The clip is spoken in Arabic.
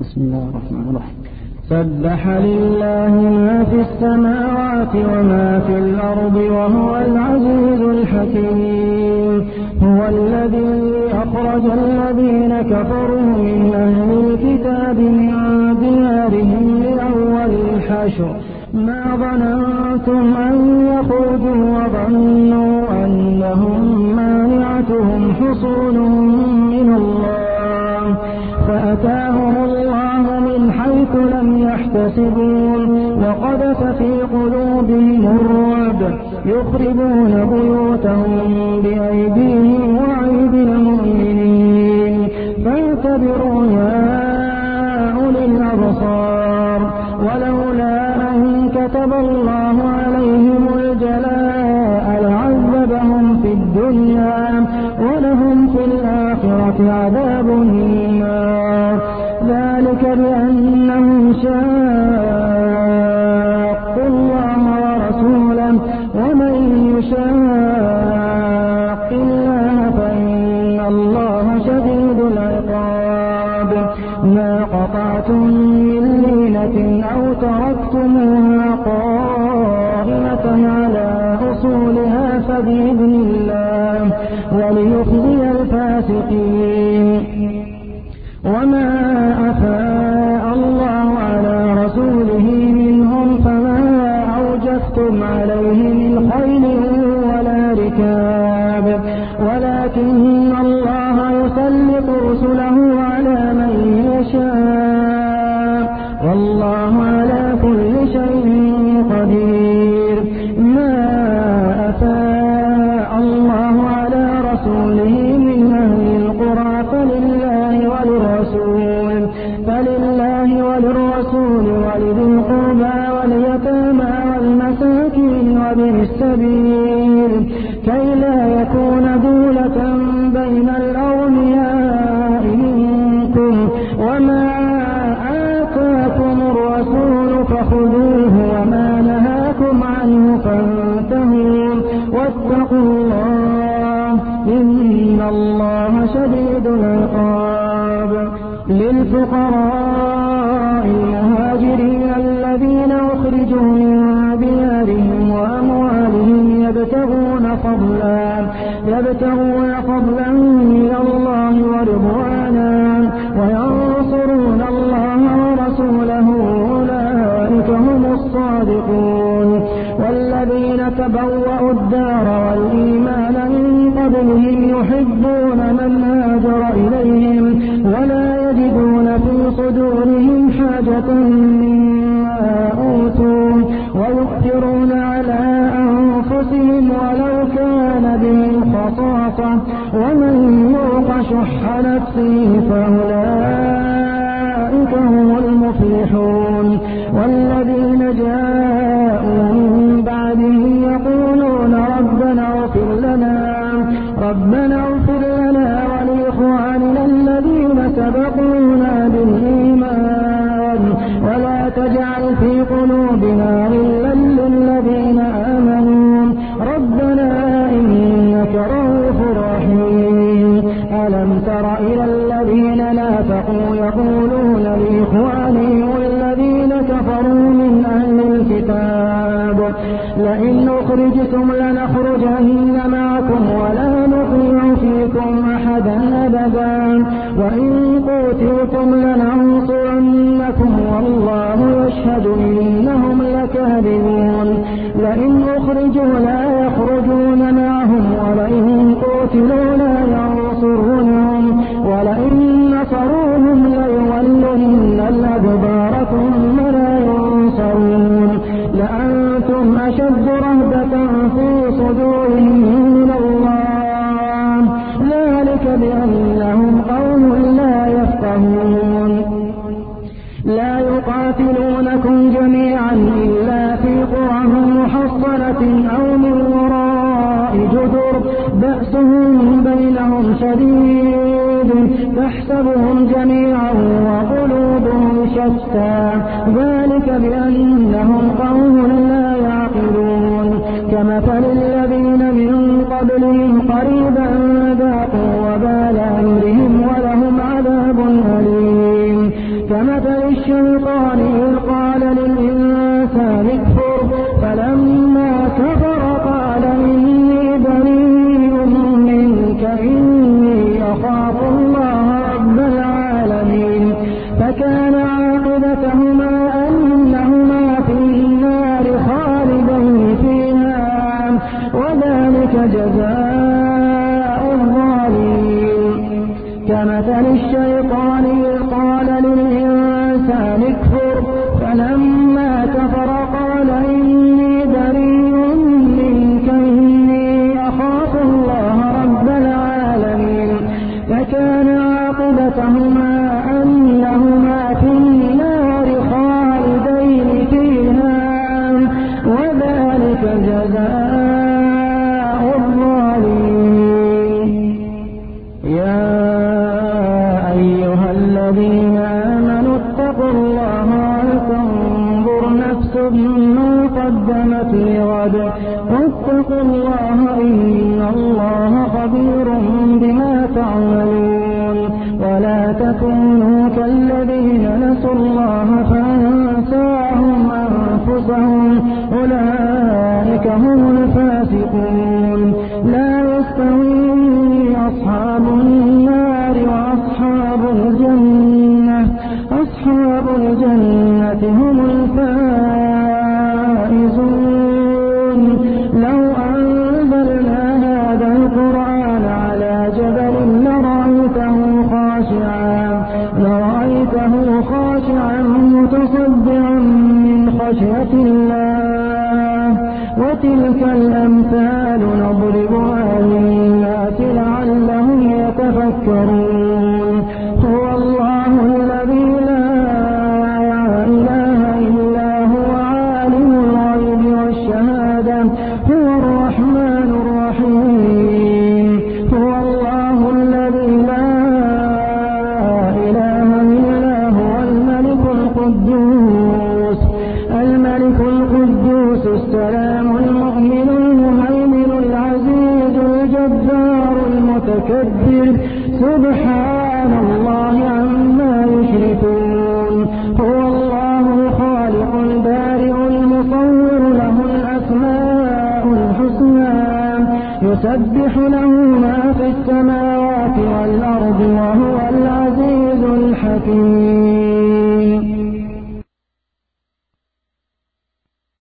بسم الله الرحمن الرحيم. سبح لله ما في السماوات وما في الأرض وهو العزيز الحكيم. هو الذي أخرج الذين كفروا من أهل الكتاب من ديارهم لأول الحشر ما ظننتم أن يخرجوا وظنوا أنهم مانعتهم حصونهم من الله فأتاهم الله من حيث لم يحتسبون وقذف في قلوبهم الرعب يخربون بيوتهم بأيديهم وأيدي المؤمنين فاعتبروا يا أولي الأبصار ولولا أن كتب الله عليهم الجلاء لعذبهم في الدنيا ولهم في الآخرة عذاب النار ذلك بأنهم شاقوا الله ورسوله ومن يشاق الله فإن الله شديد العقاب. ما قطعتم من لينة أو تركتموها قائمة على أصولها فبإذن الله وليخزي الفاسقين. وما أفاء الله على رسوله منهم فما أوجفتم عليه من خيل ولا ركاب ولكن الله يسلط رسله على من يشاء والله على كل شيء قدير. ما أفاء الله على رسوله من أهل القرى فلله وللرسول ولذي القربى واليتامى والمساكين وابن السبيل كي لا يكون دولة بين الأغنياء منكم وما آتاكم الرسول فخذوه وما نهاكم عنه فانتهوا واتقوا الله إن الله شديد العقاب. للفقراء المهاجرين الذين أخرجوا من ديارهم وأموالهم يبتغون فضلا من الله ورضوانا وينصرون الله ورسوله أولئك هم الصادقون. والذين تبوأوا الدار والإيمان من قبلهم يحبون من هاجر إليهم ولا يجدون في صدورهم حاجة مما أوتوا ويؤثرون على أنفسهم ولو كان بهم خصاصة ومن يوق شح نفسه فأولئك هم المفلحون. والذين جاءوا من بعدهم يقولون ربنا اغفر لنا ولإخواننا الذين سبقونا بالإيمان ولا تجعل في قلوبنا غلا للذين آمنوا ربنا إنك رؤوف رحيم. ألم تر إلى الذين نافقوا يقولون لإخوانهم الذين كفروا من أهل الكتاب لئن أخرجتم لنخرجن معكم ولا نطيع فيكم أحدا أبدا وإن قتلتم لننصرنكم والله يشهد إنهم لكاذبون. لئن أخرجوا لا يخرجون معهم ولئن قتلوا لا ينصرونهم ولئن نصروهم ليولن الأدبار ثم لا ينصرون لأنتم أشد رهبة في صدورهم من الله ذلك بأنهم قوم لا يفقهون. لا يقاتلونكم جميعا إلا في قرى محصنة أو من وراء جدر بأسهم بينهم شديد تحسبهم جميعا وقلوبهم شتى ذلك بأنهم قوم لا يعقلون. كمثل الذين من قبلهم قريبا ذاقوا وبال أمرهم ولهم عذاب أليم. كمثل الشيطان إذ قال للإنسان اكفر فلما كفر قال إني بريء منك إني أخاف الله رب العالمين فكان عاقبتهما أنهما في النار خالدين فيها وذلك جزاء الظالمين كمثل الشيطان إذ قال للإنسان اكفر فلما كفر قال إني بريء منك إني أخاف الله رب العالمين فكان عاقبتهما أنهما في النار خالدين فيها وذلك جزاء الظالمين يا أيها الذين آمنوا اتقوا الله ولتنظر نفس ما قدمت لغد واتقوا الله إن الله خبير بما تعملون ولا تكونوا كالذين نسوا الله فأنساهم أنفسهم أولئك هم الفاسقون لا يستوي أصحاب النار وأصحاب الجنة أصحاب الجنة هم الفائزون لو أنزلنا هذا القرآن على جبل لرأيته خاشعا متصدعا من خشية الله وتلك الأمثال نضربها للناس لعلهم يتفكرون هو الله الذي لا إله إلا هو عالم الغيب والشهادة هو الرحمن الرحيم هو الله الذي لا إله إلا هو الملك القدوس السلام المؤمن المهيمن العزيز الجبار المتكبر سبحان الله عما يشركون هو الله الخالق البارئ المصور له الأسماء الحسنى يسبح له ما في السماوات والأرض وهو العزيز الحكيم